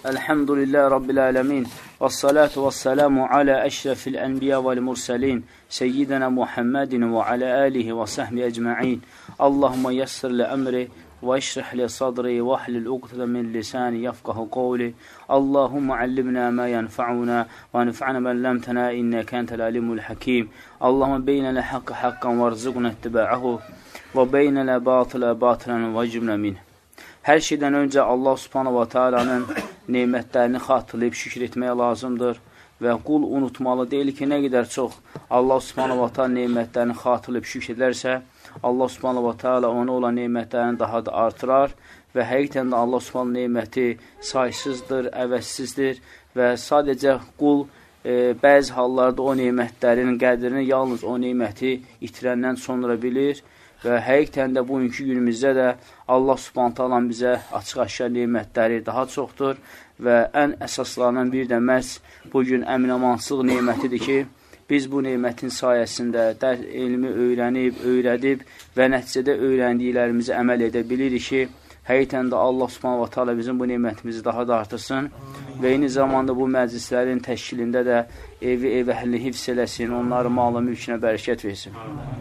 Elhamdülillahi Rabbil alemin. Vessalatu vesselamu ala eşrefil enbiya vel mursalin. Seyyidina Muhammedin ve ala alihi ve sahbihi ecma'in. Allahümme yessir li emri ve eşrih li sadri ve ahlil uqdeten min lisani yafqahu qawli. Allahümme allimna ma yenfa'una ve nefa'na men lemtena inneke entel alimul hakim. Allahümme beynele hakka hakkan ve rızıqna ittiba'ahu və beynələ batılə batılan və cümlə min. Hər şeydən öncə Allah subhanahu wa ta'alanın neymətlərini xatırlayıb şükür etməyə lazımdır və qul unutmalı deyil ki, nə qədər çox Allah subhanahu wa ta'ala neymətlərini xatırlayıb şükür edərsə, Allah subhanahu wa ta'ala ona olan neymətlərini daha da artırar və həqiqətən də Allah subhanahu neyməti saysızdır, əvəzsizdir və sadəcə qul bəzi hallarda o neymətlərin qədrini yalnız o neyməti itirəndən sonra bilir. Və həqiqətən də bugünkü günümüzdə də Allah subhanahu ta'ala bizə açıq-aşkar neymətləri daha çoxdur və ən əsaslarından bir də məhz bugün əmin-amansıq neymətidir ki, biz bu neymətin sayəsində elmi öyrənib, öyrədib və nəticədə öyrəndiklərimizi əməl edə bilirik ki, həqiqətən də Allah subhanahu ta'ala bizim bu neymətimizi daha da artırsın və eyni zamanda bu məclislərin təşkilində də evi əhlini hifz eləsin, onları malı mülkünə bərəkət versin.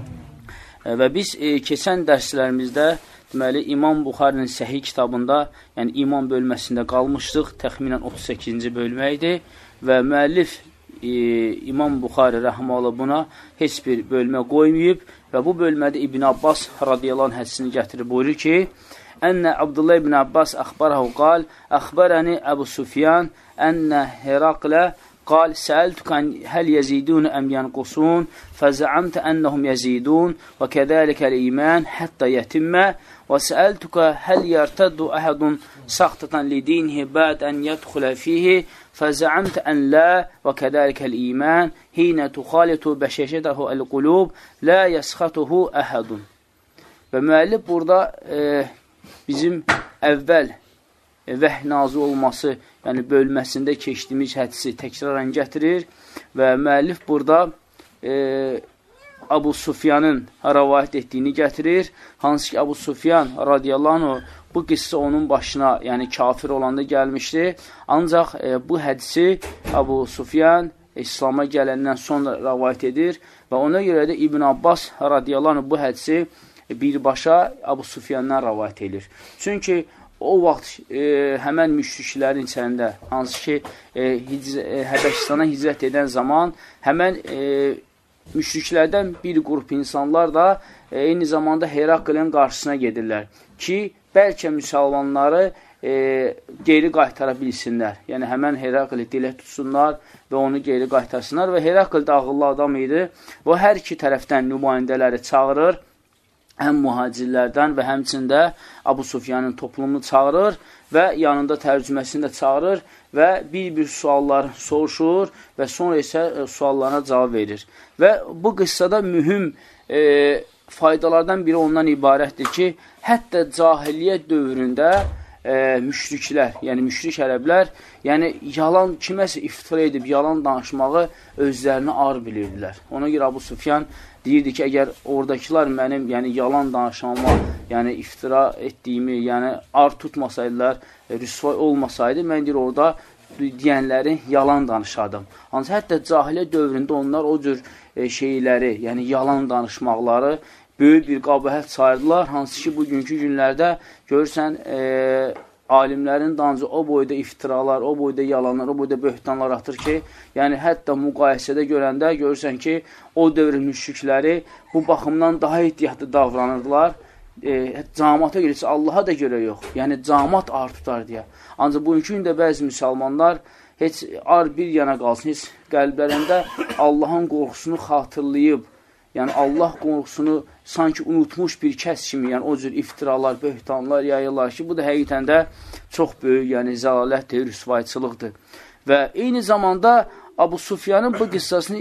Və biz keçən dərslərimizdə deməli, İmam Buxarinin Səhih kitabında, yəni iman bölməsində qalmışdıq, təxminən 38-ci bölmə idi və müəllif İmam Buxari rəhməhullah buna heç bir bölmə qoymayıb və bu bölmədə İbn Abbas radiyallahu anh hədisini gətirib buyurur ki, Ənə Abdullah ibn Abbas əxbərəhu qal, əxbərəni Əbu Sufyan, ənə Heraklə قال سألتك عن هل يزيدون أم ينقصون فزعمت أنهم يزيدون وكذلك الإيمان حتى يتم وسألتك هل يرتد أحد سقطة لدينه بعد أن يدخل فيه فزعمت أن لا وكذلك الإيمان حين تخالط بشاشته القلوب لا يسخطه أحد. Və müəllif burada bizim əvvəl vəhy nazil olması, yəni bölməsində keçdiyimiz hədisi təkrarən gətirir və müəllif burada Abu Sufyanın rəvayət etdiyini gətirir. Hansı ki, Abu Sufyan radiyallahu anh, bu qissə onun başına, yəni kafir olanda gəlmişdi. Ancaq bu hədisi Abu Sufyan İslam'a gələndən sonra rəvayət edir və ona görə də İbn Abbas radiyallahu anh bu hədisi birbaşa Abu Sufyandan rəvayət edir. Çünki o vaxt həmən müşriklərin içərində, hansı ki, Həbəşistana hicrət edən zaman, həmən müşriklərdən bir qrup insanlar da eyni zamanda Heraklin qarşısına gedirlər ki, bəlkə müsəlmanları geri qaytara bilsinlər. Yəni, həmən Herakli dilə tutsunlar və onu geri qaytarsınlar və Herakli də ağıllı adam idi və hər iki tərəfdən nümayəndələri çağırır, həm mühacirlərdən və həmçində Abu Sufyanın toplumunu çağırır və yanında tərcüməsini də çağırır və bir-bir suallar soruşur və sonra isə suallarına cavab verir. Və bu qıssada mühüm faydalardan biri ondan ibarətdir ki, hətta cahiliyyət dövründə müşriklər, yəni müşrik ərəblər, yəni yalan kiməsə iftira edib, yalan danışmağı özlərini ar bilirdilər. Ona görə Abu Sufyan deyirdi ki, əgər oradakılar mənim yalan danışmama, yəni iftira etdiyimi, yəni ar tutmasaydılar, rüsvay olmasaydı, mən deyir, orada deyənləri yalan danışadım. Ancaq hətta cahiliyə dövründə onlar o cür şeyləri, yəni yalan danışmaqları böyük bir qabəhət sayırdılar. Hansı ki, bugünkü günlərdə görürsən, alimlərin dancı o boyda iftiralar, o boyda yalanlar, o boyda böhtanlar atır ki, yəni hətta müqayisədə görəndə görürsən ki, o dövrün müşrikləri bu baxımdan daha ehtiyatlı davranırdılar. Camata görə, Allaha da görə yox, yəni camat ar tutar deyə. Ancaq bugünkü gündə bəzi müsəlmanlar heç ar bir yana qalsın, heç qəlblərində Allahın qorxusunu xatırlayıb, yəni Allah qorxusunu sanki unutmuş bir kəs kimi, yəni o cür iftiralar, böhtanlar yayırlar ki, bu da həqiqətən də çox böyük, yəni zəlalətdir, rüsvayçılıqdır. Və eyni zamanda Abu Sufyanın bu qıssasını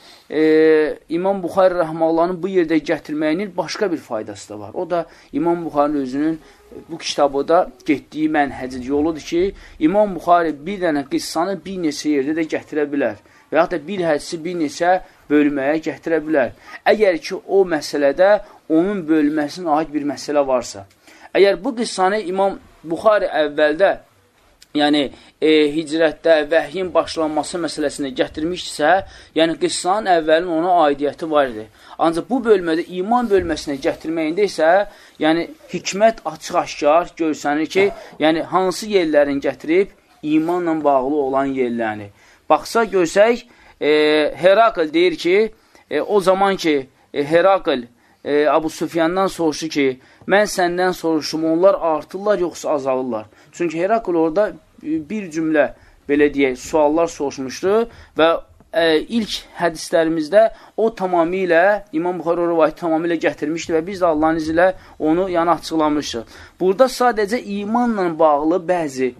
İmam Buxari rəhməllahının bu yerdə gətirməyinin başqa bir faydası da var. O da İmam Buxarinin özünün bu kitabda getdiyi mənhəci yoludur ki, İmam Buxari bir dənə qıssanı bir neçə yerdə də gətirə bilər və yaxud da bir hədisi bir neçə bölməyə gətirə bilər. Əgər ki, o məsələdə onun bölməsinə aid bir məsələ varsa. Əgər bu qıssanı İmam Buxari əvvəldə yəni hicrətdə vəhyin başlanması məsələsini gətirmişsə, yəni qıssanın əvvəlin ona aidiyyəti var idi. Ancaq bu bölmədə iman bölməsinə gətirməyində isə, yəni hikmət açıq-aşkar görsənir ki, yəni hansı yerlərin gətirib imanla bağlı olan yerlərini. Baxsa görsək, Herakl deyir ki, o zaman ki, Herakl Abu Sufyandan soruşdu ki, mən səndən soruşum, onlar artırlar yoxsa azalırlar? Çünki Herakl orada bir cümlə, belə deyək, suallar soruşmuşdu və ilk hədislərimizdə o tamamilə, İmam Buxari o rivayəti tamamilə gətirmişdi və biz də Allahın izni ilə onu yəni açıqlamışdıq. Burada sadəcə imanla bağlı bəzi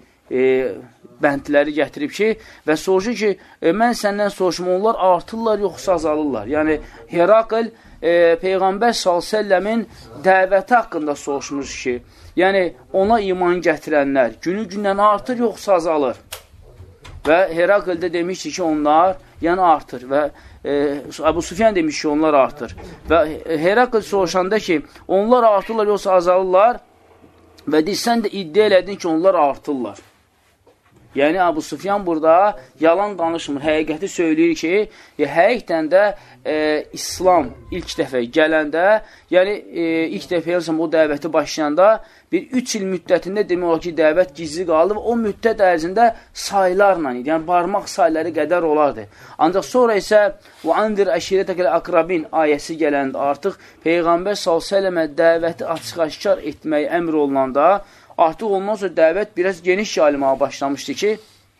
bəndləri gətirib ki, və soruşur ki, mən səndən soruşum, onlar artırlar yoxsa azalırlar? Yəni, Herakl Peyğəmbər s.ə.v-in dəvəti haqqında soruşmuş ki, yəni ona iman gətirənlər günü-gündən artır yoxsa azalır? Və Herakl də demişdi ki, onlar yəni artır və Əbu Sufyan demiş ki, onlar artır. Və Herakl soruşanda ki, onlar artırlar yoxsa azalırlar və sən də iddia elədin ki, onlar artırlar. Yəni, Abu Sufyan burada yalan danışmır, həqiqəti söyləyir ki, həqiqdən də İslam ilk dəfə gələndə, yəni ilk dəfə o dəvəti başlayanda, bir 3 il müddətində demək olar ki, dəvət gizli qaldı və o müddət ərzində saylarla idi, yəni barmaq sayları qədər olardı. Ancaq sonra isə وَاَنْذِرْ əşirətəkəl əqrabin ayəsi gələndə artıq Peyğəmbər s.ə.və dəvəti açıq-aşkar etməyi əmr olunanda, artıq ondan sonra dəvət biraz geniş yayılmağa başlamışdı ki,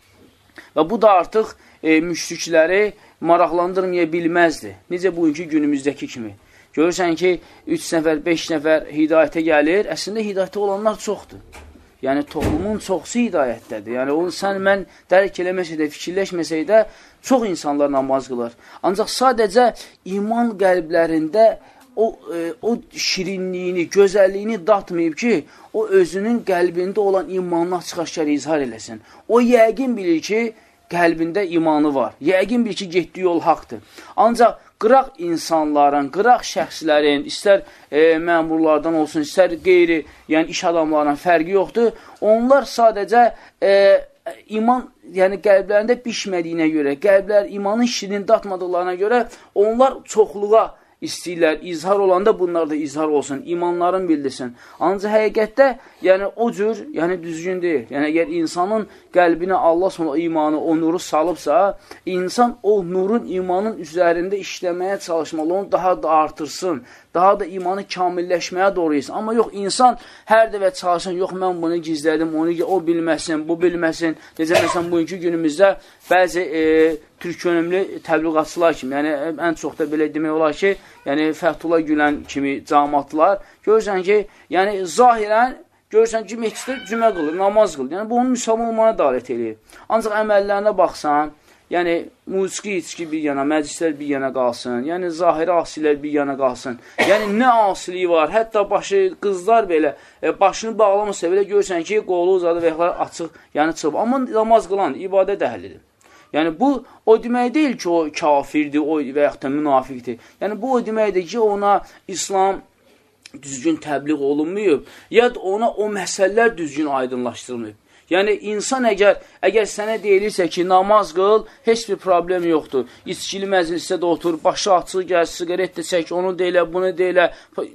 və bu da artıq müşrikləri maraqlandırmaya bilməzdi. Necə bugünkü günümüzdəki kimi. Görürsən ki, 3 nəfər, 5 nəfər hidayətə gəlir, əslində hidayətə olanlar çoxdur. Yəni, toplumun çoxsu hidayətdədir. Yəni, onu sən, mən dərk eləməsə də, fikirləşməsək də, çox insanlar namaz qılır. Ancaq sadəcə iman qəlblərində o şirinliyini, gözəlliyini datmayıb ki, o özünün qəlbində olan imanını açıq-aşkar izhar eləsin. O yəqin bilir ki, qəlbində imanı var. Yəqin bilir ki, getdiyi yol haqdır. Ancaq qıraq insanların, qıraq şəxslərin, istər məmurlardan olsun, istər qeyri, yəni iş adamlarının fərqi yoxdur. Onlar sadəcə iman, yəni qəlblərində bişmədiyinə görə, qəlblər imanın şirini datmadıqlarına görə onlar çoxluğa istəyirlər, izhar olanda bunlar da izhar olsun, imanların bildirsin. Ancaq həqiqətdə, yəni o cür, yəni düzgün deyil. Yəni əgər insanın qəlbinə Allah sonra imanı, o nuru salıbsa, insan o nurun, imanın üzərində işləməyə çalışmalı, onu daha da artırsın, daha da imanı kamilləşməyə doğru yesin. Amma yox, insan hər dəfə çalışsın, yox, mən bunu gizlədim, onu o bilməsin, bu bilməsin. Necə məsələn, bugünkü günümüzdə bəzi türk önümlü təbliğatçılar kimi, yəni ən çox da belə demək olar ki, yəni Fəthullah Gülən kimi cəmaatlar, görürsən ki, yəni zahirən, görürsən ki, məhcisdə cümə qılır, namaz qılır. Yəni, bu onun müsəlman olmana davet edir. Ancaq əməllərinə baxsan, yəni, musiqi, içki bir yana, məclislər bir yana qalsın, yəni, zahiri asilər bir yana qalsın. Yəni, nə asiliyi var, hətta qızlar belə, başını bağlamasa belə görürsən ki, qolu uzadı və yaxlar açıq, yəni çıxıb. Amma namaz qılan, ibadət əhlidir. Yəni, bu, o demək deyil ki, o kafirdir, o və yaxud da münafiqdir. Yəni, bu, o deməkdir ki, ona İslam düzgün təbliğ olunmayıb, ya da ona o məsələlər düzgün aydınlaşdırılmayıb. Yəni, insan əgər sənə deyilirsə ki, namaz qıl, heç bir problem yoxdur. İçkili məclisdə də otur, başı açıq gəl, siqaret də çək, onu deyilə, bunu deyilə.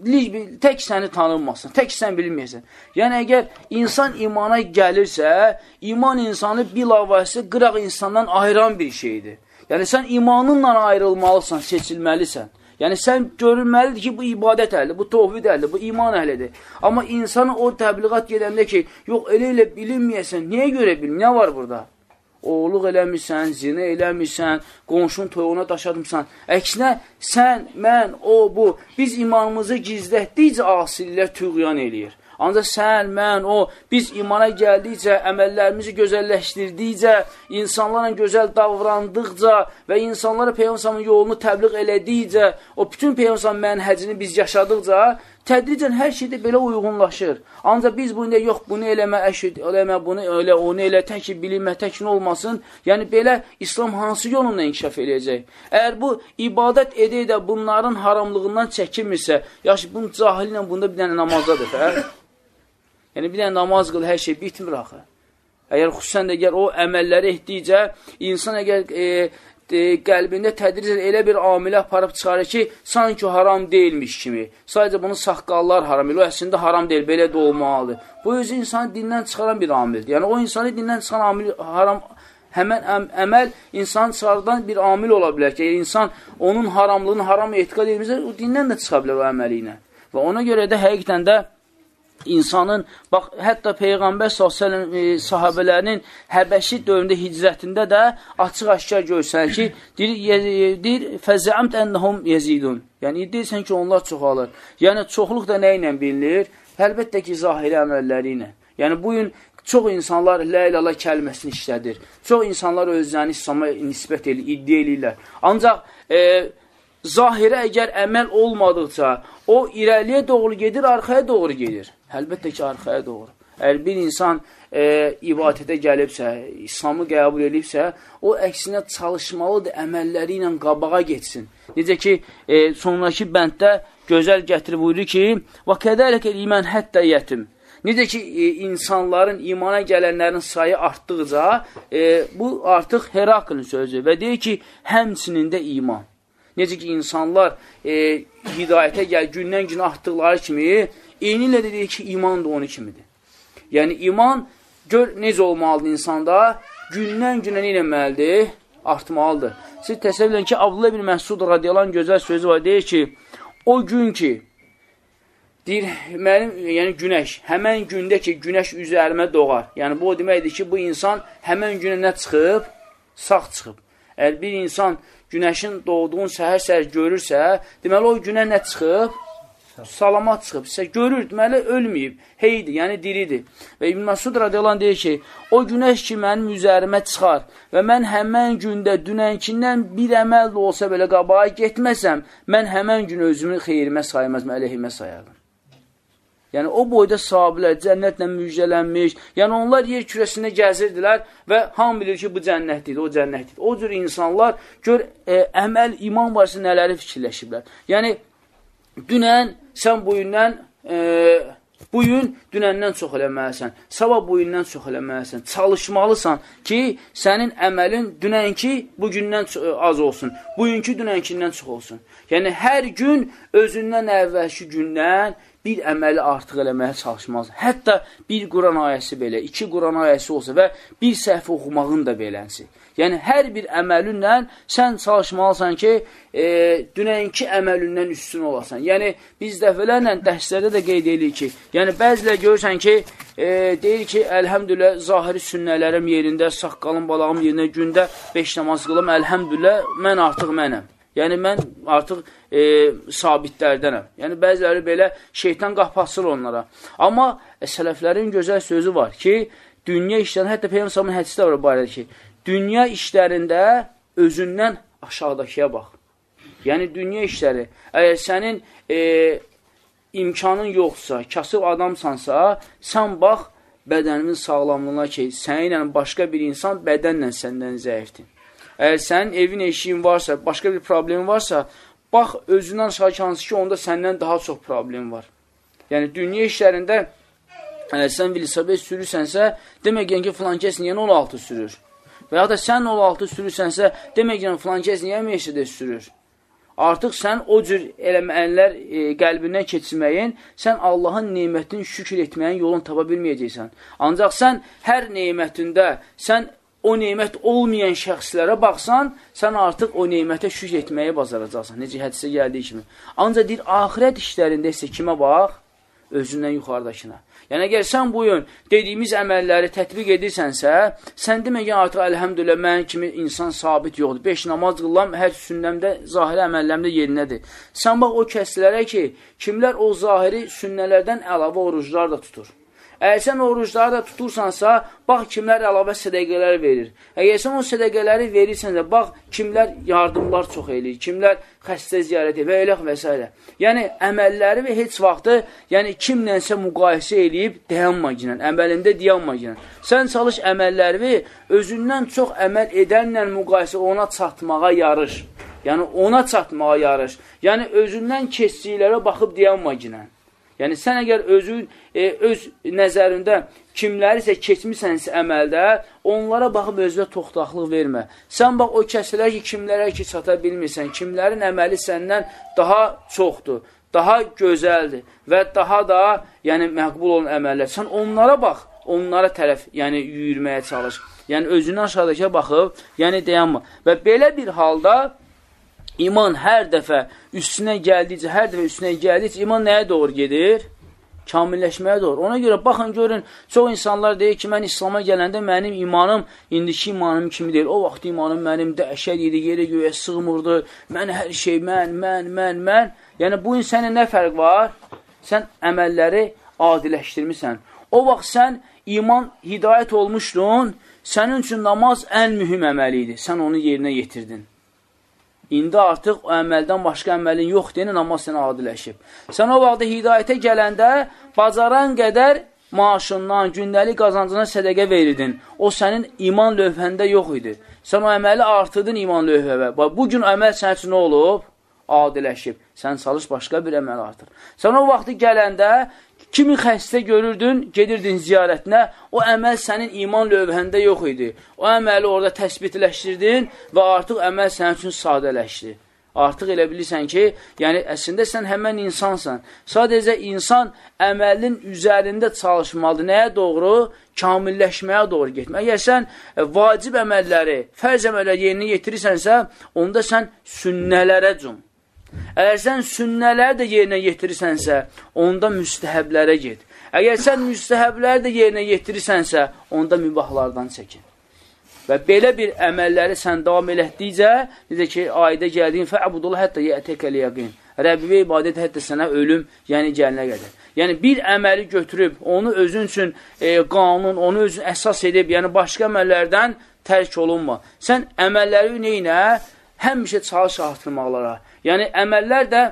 Tək səni tanınmasın, tək sən bilməyəsən. Yəni, əgər insan imana gəlirsə, iman insanı bilavasitə qıraq insandan ayıran bir şeydir. Yəni, sən imanınla ayrılmalısan, seçilməlisən. Yəni, sən görülməlidir ki, bu ibadət əhlidir, bu tovhid əhlidir, bu iman əhlidir. Amma insanı o təbliğat gedəndə ki, yox, elə bilinməyəsən, niyə görə bilməyəsən, nə var burada? Oğluq eləmirsən, zinə eləmirsən, qonşun toyuna daşadımsan. Əksinə, sən, mən, o, bu, biz imanımızı gizlətdikcə asililər tüğyan eləyir. Ancaq sən, mən, o, biz imana gəldikcə, əməllərimizi gözəlləşdirdikcə, insanlarla gözəl davrandıqca və insanlara Peyğəmbərin yolunu təbliğ elədikcə, o bütün Peyğəmbərin mənhəcini biz yaşadıqca, tədricən hər şeydə belə uyğunlaşır. Ancaq biz bu indi yox, bunu eləmə, eləmə, bunu elə, onu elə, tək bilinmə, təkin olmasın. Yəni, belə İslam hansı yolunla inkişaf eləyəcək? Əgər bu ibadət edə bunların haramlığından çəkinmirsə, yaxşı, bunun cahillə bunda bir dənə namazdadır, Yəni, bir dənə namaz qıl, hər şey bitmir axı. Əgər xüsusən də əgər o əməlləri etdikcə, insan əgər qəlbində tədriz elə bir amilə aparıb çıxarır ki, sanki haram deyilmiş kimi. Sadəcə bunu saqqallar haram edir. O əslində haram deyil, belə də olmalıdır. Bu özü insanı dindən çıxaran bir amildir. Yəni o insanı dindən çıxan amil haram, həmən əməl insanı çıxardan bir amil ola bilər ki, insan onun haramlığını haram etiqad edilmişsə, o dindən də çıxa bilər o əməli ilə. Və ona görə də həqiqətən də insanın, bax, hətta Peyğəmbər s.ə.v sahabələrinin Həbəşi dövründə hicrətində də açıq-aşkar görsən ki, deyir, fəzəəmt ennəhum yezidun. Yəni, deyirsən ki, onlar çoxalır. Yəni, çoxluq da nə ilə bilinir? Əlbəttə ki, zahiri əməlləri ilə. Yəni, bugün çox insanlar la ilaha kəlməsini işlədir. Çox insanlar özlərini İslam'a nisbət edir, iddia edirlər. Ancaq, zahirə əgər əməl olmadıqca, o irəliyə doğru gedir, arxaya doğru gedir. Əlbəttə ki, arxaya doğru. Əgər bir insan ibadətə gəlibsə, İslamı qəbul edibsə, o əksinə çalışmalıdır, əməlləri ilə qabağa getsin. Necə ki, sonraki bənddə gözəl gətirib buyurur ki, وَكَذَلِكَ الْإِيمَانْ حَتَّى يَتِمْ. Necə ki, insanların, imana gələnlərin sayı artdıqca, bu artıq Heraklın sözü və deyir ki, həmçinin də iman. Necə ki, insanlar hidayətə gəl, gündən günə artdıqları kimi, eyni ilə də deyir ki, iman da onu kimidir. Yəni, iman, gör, necə olmalıdır insanda, gündən günə nə eləməlidir? Artmalıdır. Siz təsəvvür edin ki, Abdullah ibn Məsud radiyallahu anh gözəl sözü var, deyir ki, o gün ki, deyir, mənim, yəni günəş, həmən gündə ki, günəş üzərimə doğar. Yəni, bu o deməkdir ki, bu insan həmən günə nə çıxıb? Sağ çıxıb. Əgər bir insan günəşin doğduğun səhər-səhər görürsə, deməli, o günə nə çıxıb? Salamat çıxıb. Görür, deməli, ölməyib. Heydir, yəni diridir. Və İbn Məsud radiyallahu anh deyir ki, o günəş ki, mənim üzərimə çıxar və mən həmən gündə dünənkindən bir əməl də olsa belə qabağa getməsəm, mən həmən gün özümü xeyrimə sayməzəm, əleyhimə sayardım. Yəni, o boyda sahabilər cənnətlə müjdələnmiş, yəni onlar yer kürəsində gəzirdilər və hamı bilir ki, bu cənnətdir, o cənnətdir. O cür insanlar, gör, əməl, iman varsa nələri fikirləşiblər. Yəni, dünən sən bugün dünəndən çox eləməlisən, sabah bugündən çox eləməlisən, çalışmalısan ki, sənin əməlin dünənki bugündən az olsun, bugünkü dünənkindən çox olsun. Yəni, hər gün özündən əvvəlki gündən bir əməli artıq eləməyə çalışmaz. Hətta bir Quran ayəsi belə, 2 Quran ayəsi olsa və bir səhv oxumağın da belənsi. Yəni, hər bir əməlinlə sən çalışmalısan ki, dünənki əməlindən üstün olasan. Yəni, biz dəfələrlə dərslərdə də qeyd edirik ki, yəni, bəzilər görürsən ki, deyir ki, əlhəmdülə, zahiri sünnələrim yerində, saqqalım, balağım yerində, gündə 5 namaz qılım, əlhəmdülə, mən artıq mənəm. Yəni, mən artıq sabitlərdənəm. Yəni, bəziləri belə şeytan qapasır onlara. Amma sələflərin gözəl sözü var ki, dünya işlərində, hətta Peyğəmbərin hədisi də var barədə ki, dünya işlərində özündən aşağıdakıya bax. Yəni, dünya işləri, əgər sənin imkanın yoxsa, kasıb adamsansa, sən bax bədəninin sağlamlığına ki, səninlə başqa bir insan bədənlə səndən zəifdir. Əgər sənin evin eşiyin varsa, başqa bir problemin varsa, bax, özündən aşağı hansı ki, onda səndən daha çox problem var. Yəni, dünya işlərində sən velosiped sürürsənsə, demək ki, filan kəs niyə 16 sürür? Və ya da sən 16 sürürsənsə, demək ki, filan kəs niyə Mercedes sürür? Artıq sən o cür eləməyənlər qəlbindən keçirməyin, sən Allahın neymətini şükür etməyin yolunu tapa bilməyəcəksən. Ancaq sən hər neymətində, sən o neymət olmayan şəxslərə baxsan, sən artıq o neymətə şükür etməyi bacaracaqsan. Necə hədisə gəldiyi kimi. Ancaq deyir, axirət işlərində isə kimə bax? Özündən yuxarıdakına. Yəni, əgər sən bugün dediyimiz əməlləri tətbiq edirsənsə, sən deməyən artıq əlhəmdülə mən kimi insan sabit yoxdur. 5 namaz qılan hər sünnəmdə, zahiri əməllərimdə yerinədir. Sən bax o kəslərə ki, kimlər o zahiri sünnələrdən əlavə oruclar da tutur. Əgər sən orucları da tutursansa, bax kimlər əlavə sədəqələr verir. Əgər sən o sədəqələri verirsənsə, bax kimlər yardımlar çox eləyir, kimlər xəstə ziyarət edir və eləx və s. Yəni, əməlləri və heç vaxtı, yəni kimlənsə müqayisə eləyib dayanma ginən, əməlində dayanma ginən. Sən çalış əməlləri özündən çox əməl edənlə müqayisə ona çatmağa yarış. Yəni, ona çatmağa yarış. Yəni, özündən keçdiklərə baxıb dayanma ginən. Yəni, sən əgər öz nəzərində kimlərisə keçmisənsə əməldə, onlara baxıb özünə toxtaqlıq vermə. Sən bax, o kəsələr ki, kimlərə ki, çata bilmirsən, kimlərin əməli səndən daha çoxdur, daha gözəldir və daha da məqbul olan əməllər. Sən onlara bax, onlara tərəf yürüməyə çalış. Yəni, özünün aşağıdakı baxıb, dayanma. Və belə bir halda İman hər dəfə üstünə gəldikcə, iman nəyə doğru gedir? Kamilləşməyə doğru. Ona görə baxın, görün, çox insanlar deyir ki, mən İslama gələndə mənim imanım, indiki imanım kimi deyil. O vaxt imanım mənim dəhşət idi, yerə göyə sığmırdı, mən hər şey, mən. Yəni, bu insana nə fərq var? Sən əməlləri adiləşdirmirsən. O vaxt sən iman, hidayət olmuşdun, sənin üçün namaz ən mühüm əməli idi. Sən onu yerinə yetirdin. İndi artıq o əməldən başqa əməlin yox deyən namaz sənə adiləşib. Sən o vaxtda hidayətə gələndə bacaran qədər maaşından, gündəlik qazancına sədəqə verirdin. O sənin iman lövhəndə yox idi. Sən o əməli artırdın iman lövhəvə. Bugün əməl sənin üçün nə olub? Adiləşib. Sən çalış başqa bir əməl artır. Sən o vaxtı gələndə kimi xəstə görürdün, gedirdin ziyarətinə, o əməl sənin iman lövhəndə yox idi. O əməli orada təsbitləşdirdin və artıq əməl sənin üçün sadələşdi. Artıq elə bilirsən ki, əslində sən həmən insansan. Sadəcə insan əməlin üzərində çalışmalıdır. Nəyə doğru? Kamilləşməyə doğru getmək. Əgər sən vacib əməlləri, fərz əməlləri yerinə yetirirsənsə, onda sən sünnələrə cum. Əgər sən sünnələri də yerinə yetirirsənsə, onda müstəhəblərə get. Əgər sən müstəhəbləri də yerinə yetirirsənsə, onda mübahlardan çəkin. Və belə bir əməlləri sən davam elətdikcə, necə ki, ayədə gəldiyin fə'budullah hətta yətəkəl yəqin. Rəbbivə ibadət hətta sənə ölüm, gəlinə qədər. Yəni, bir əməli götürüb, onu özün üçün qanun, onu özün əsas edib, başqa əməllərdən tərk olunma. Sən əməlləri neynə? Həmişə çalış artırmaqlara. Yəni, əməllər də,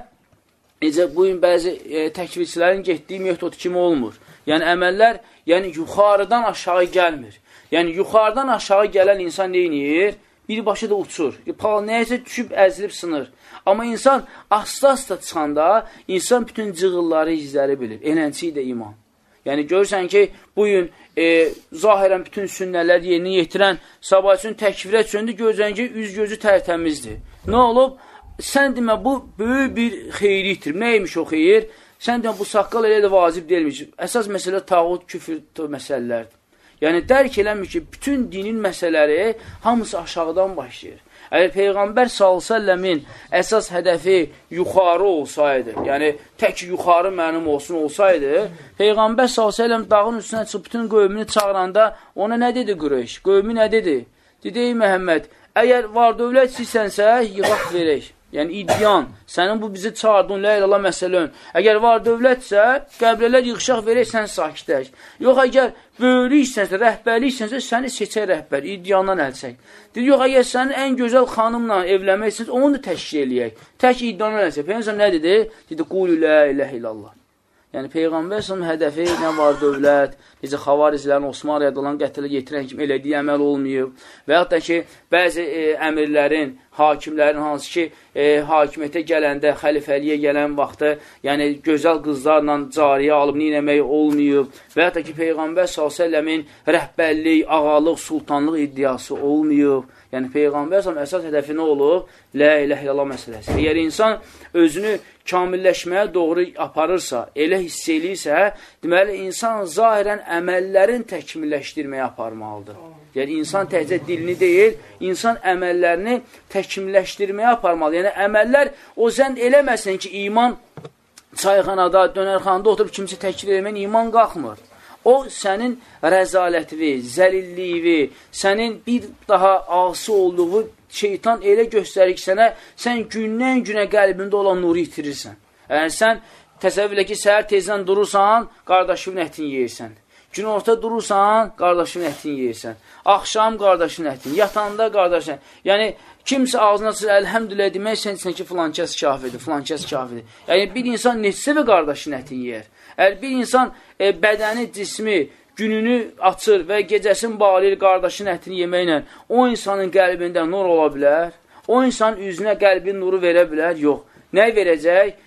bu gün bəzi təkvirçilərin getdiyi metod kimi olmur. Yəni, əməllər yuxarıdan aşağı gəlmir. Yəni, yuxarıdan aşağı gələn insan neynir? Birbaşı da uçur. Nəyəsə düşüb, əzilib, sınır. Amma insan asta-asta çıxanda, insan bütün cığılları, izləri bilir. Elənçi də iman. Yəni, görürsən ki, bugün zahirən bütün sünnələr yerinə yetirən sabah üçün təkvirə çöndü, görürsən ki, üz-gözü tərtəmizdir. Nə olub? Sən demə, bu böyük bir xeyri itirib. Nəymiş o xeyir? Sən demə, bu saqqal elə də vacib deyilmiş. Əsas məsələ tağut, küfür məsələlərdir. Yəni, dərk eləmir ki, bütün dinin məsələləri hamısı aşağıdan başlayır. Əgər Peyğəmbər s.ə.v-in əsas hədəfi yuxarı olsaydı, yəni tək yuxarı mənim olsaydı, Peyğəmbər s.ə.v dağın üstünə çıxıb bütün qövmünü çağıranda ona nə dedi Qureyş? Qövmü nə dedi? Dedi, ey Məhəmməd, əgər var dövlət istəyirsənsə, yığaq verək. Yəni, iddiyan, sənin bu bizi çağırdın, lə ilallah məsələn. Əgər var dövlətsə, qəblələr yığışaq verək, sən sakitək. Yox, əgər böyülük istənsə, rəhbərlik istənsə, səni seçək rəhbər, iddiyandan əl çək. Dedi, yox, əgər sənin ən gözəl xanımla evlənmək istənsə, onu da təşkil eləyək. Tək iddiyandan əl çək. Peyğəmbər nə dedi? Dedi, qulü lə iləhə illallah. Yəni, Peyğəmbər hədəfi nə var dövlət, necə xavaricilərin Osman rədiyalan qətlə yetirən kimi elədiyi əməl olmayıb və yaxud da ki, bəzi əmirlərin, hakimlərin hansı ki, hakimiyyətə gələndə, xəlifəliyə gələn vaxtı, yəni gözəl qızlarla cariyə alıb neynəmək olmayıb və yaxud da ki, Peyğəmbər s.ə.v-in rəhbərlik, ağalıq, sultanlıq iddiası olmayıb. Yəni, Peyğəmbər əsas hədəfi nə olub? Lə iləhə illallah məsələsi. Əgər insan özünü kamilləşməyə doğru aparırsa, elə hiss eləyirsə, deməli, insan zahirən əməllərin təkmilləşdirməyə aparmalıdır. Yəni, insan təkcə dilini deyil, insan əməllərini təkmilləşdirməyə aparmalıdır. Yəni, əməllər o zənd eləməsin ki, iman çayxanada, dönərxanada oturub kimsə təkrir eləmən iman qalxmır. O, sənin rəzalətini, zəlilliyi, sənin bir daha ağsı olduğu şeytan elə göstərir ki, sən gündən günə qəlbində olan nuru itirirsən. Yəni, sən təsəvvürlə ki, səhər tezdən durursan, qardaşının ətini yeyirsən. Gün orta durursan, qardaşının ətini yeyirsən. Axşam qardaşının ətini, yatanda qardaşının ətini. Yəni, kimsə ağzına çıxır, əlhəmdülə demək, sən ki, filankəs kafirdir, filankəs kafirdir. Yəni, bir insan neçə və qardaşının ətini yeyər. Əgər bir insan bədəni, cismi, gününü açır və gecəsini bağlayır qardaşının ətini yeməklə, o insanın qəlbində nur ola bilər, o insanın üzünə qəlbin nuru verə bilər, yox. Nə verəcək?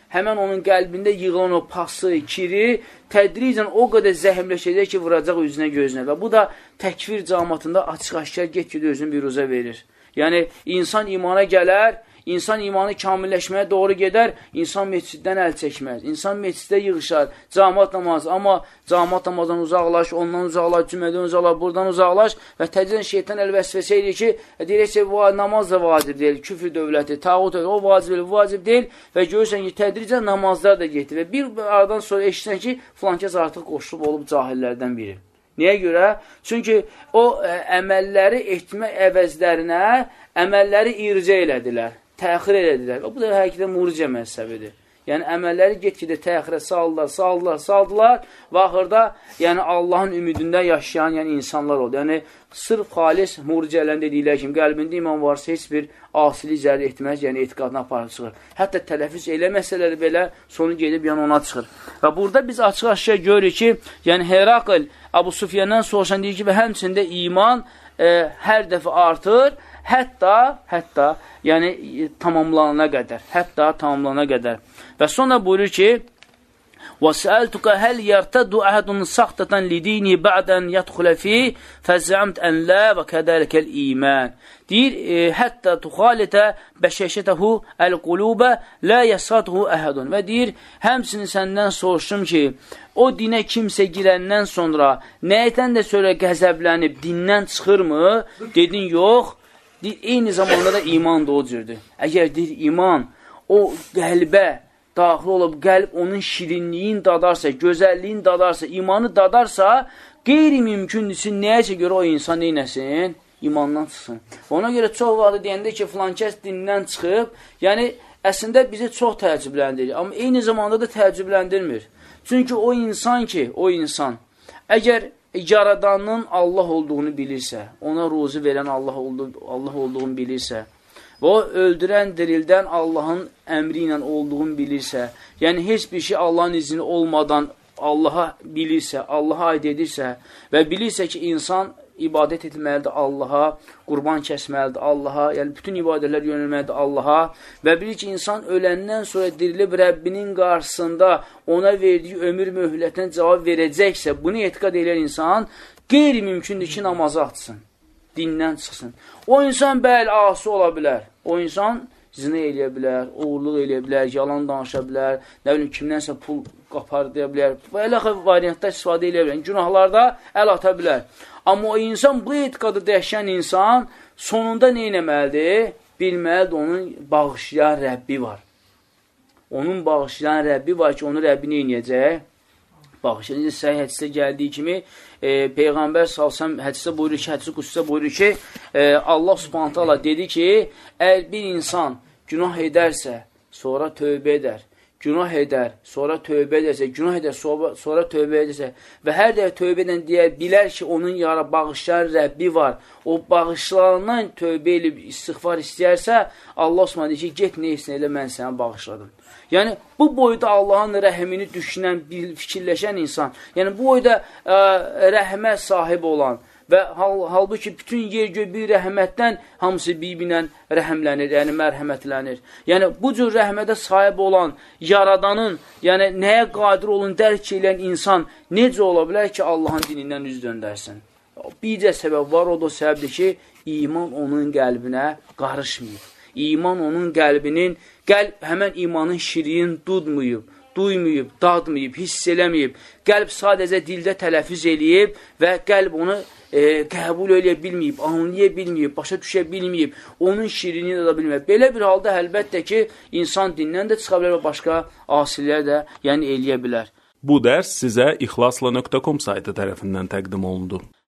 həmən onun qəlbində yığılan o pası, kiri tədricən o qədər zəhmləşəcək ki, vuracaq üzünə gözünə. Və bu da təkfir cəmaatında açıq-aşkar get-gedə özünü biruzə verir. Yəni, insan imana gələr, İnsan imanı kamilləşməyə doğru gedər, insan meçiddən əl çəkməz. İnsan meçiddə yığışar, cəmaat namazı. Amma cəmaat namazdan uzaqlaş, ondan uzaqlaş, cümədən uzaqlaş, buradan uzaqlaş və təcrüdən şeytan əl-vəsvəsə edir ki, deyir ki, namaz da vacib deyil, küfr dövləti, tağut dövləti, o vacib deyil və görürsən ki, tədricən namazlar da getdi və bir aradan sonra eşitsən ki, filankəs artıq qoşulub olub cahillərdən biri. Niyə görə? Çünki o əməlləri etmə əvəzlərinə əməlləri ircə elədilər. Təxir elədilər. Bu da həqiqətən murciə məzhəbidir. Yəni, əməlləri get-gedə təxirə saldılar və axırda yəni, Allahın ümidində yaşayan insanlar oldu. Yəni, sırf xalis murciələrin dedikləri kimi, qəlbində iman varsa, heç bir asilik zərr etməz, yəni etiqadına aparıb çıxır. Hətta tələffüz eləməsələri belə sonu gedib ona çıxır. Və burada biz açıq-aşkar görürük ki, yəni Herakl Əbu Sufyandan soruşan deyir ki, və həmçində iman hər dəfə artır, hətta yəni tamamlanana qədər. Və sonra buyurur ki, وَسَأَلْتُكَ هَلْ يَرْتَدُ أَحَدٌ سَخْطَةً لِدِينِ بَعْدًا يَدْخُلَ فِيهِ فَزَّعَمْتَ أَنْ لَا وَكَذَلِكَ الْإِيمَانِ deyir, hətta tuxalitə bəşəşətəhu əl-qulubə lə yəsatuhu əhədun. Və deyir, həmsini səndən soruşdum ki, o dinə kimsə girəndən sonra, nəyətən də sonra qəzəblənib dindən çıxırmı? Dedin, yox. Deyir, eyni zamanda da iman da o cürdür. Əgər deyir, iman o qəlbə daxil olub, qəlb onun şirinliyin dadarsa, gözəlliyin dadarsa, imanı dadarsa, qeyri-mümkündür ki, nəyəcə görə o insan neynəsin? İmandan çıxsın. Ona görə çox vaxtı deyəndə ki, filankəs dindən çıxıb, yəni əslində bizi çox təəccübləndirir. Amma eyni zamanda da təəccübləndirmir. Çünki o insan, əgər yaradanın Allah olduğunu bilirsə, ona ruzi verən Allah olduğunu bilirsə, və o öldürən dirildən Allahın əmri ilə olduğunu bilirsə, yəni heç bir şey Allahın izni olmadan Allaha bilirsə, Allaha aid edirsə və bilirsə ki, insan ibadət etməlidir Allaha, qurban kəsməlidir Allaha, yəni bütün ibadətlər yönəlməlidir Allaha və bilir ki, insan öləndən sonra dirilib Rəbbinin qarşısında ona verdiyi ömür möhlətinə cavab verəcəksə, bunu etiqad edən insan qeyri-mümkündür ki, namazı açsın, dindən çıxsın. O insan bəli, asi ola bilər. O insan zina eləyə bilər, uğurluq eləyə bilər, yalan danışa bilər, nə bilim, kimdənsə pul qapardıya bilər və elə variantda istifadə eləyə bilər. Günahlarda əl ata bilər. Amma o insan, bu etiqadı dəyişən insan sonunda nə eləməlidir? Bilməlidir, onun bağışlayan Rəbbi var. Onun bağışlayan Rəbbi var ki, onu Rəbbi nə eləyəcək? Bağışlayın, səhih hədisdə gəldiyi kimi Peyğəmbər salsam hədisdə buyurur ki, hədisi qüdsüdə buyurur ki, Allah subhanət hala dedi ki, əgər bir insan günah edərsə, sonra tövbə edər, günah edər, sonra tövbə edərsə, günah edər, sonra tövbə edərsə və hər dəfə tövbə edən deyər, bilər ki, onun yara bağışlayan Rəbbi var, o bağışlanan tövbə edib istiğfar istəyərsə, Allah subhanət deyir ki, get nə etsin elə, mən sənə bağışladım. Yəni, bu boyda Allahın rəhmini düşünən, fikirləşən insan, yəni bu boyda rəhmə sahib olan və halbuki bütün yer-göy bir rəhmətdən hamısı bir-birinə rəhmlənir, yəni mərhəmətlənir. Yəni, bu cür rəhmətə sahib olan yaradanın, yəni nəyə qadir olun dərk edən insan necə ola bilər ki, Allahın dinindən üz döndərsin? Bircə səbəb var, o da səbəbdir ki, iman onun qəlbinə qarışmayıb. İman onun qəlbinin, qəlb həmən imanın şiriyin dudmayıb, duymayıb, dadmayıb, hiss eləməyib. Qəlb sadəcə dildə tələffüz eləyib və qəlb onu qəbul eləyə bilməyib, anlaya bilməyib, başa düşə bilməyib, onun şirini də bilməyib. Belə bir halda əlbəttə ki, insan dindən də çıxa bilər və başqa asillər də yəni eləyə bilər. Bu dərs sizə ixlasla.com saytı tərəfindən təqdim olundu.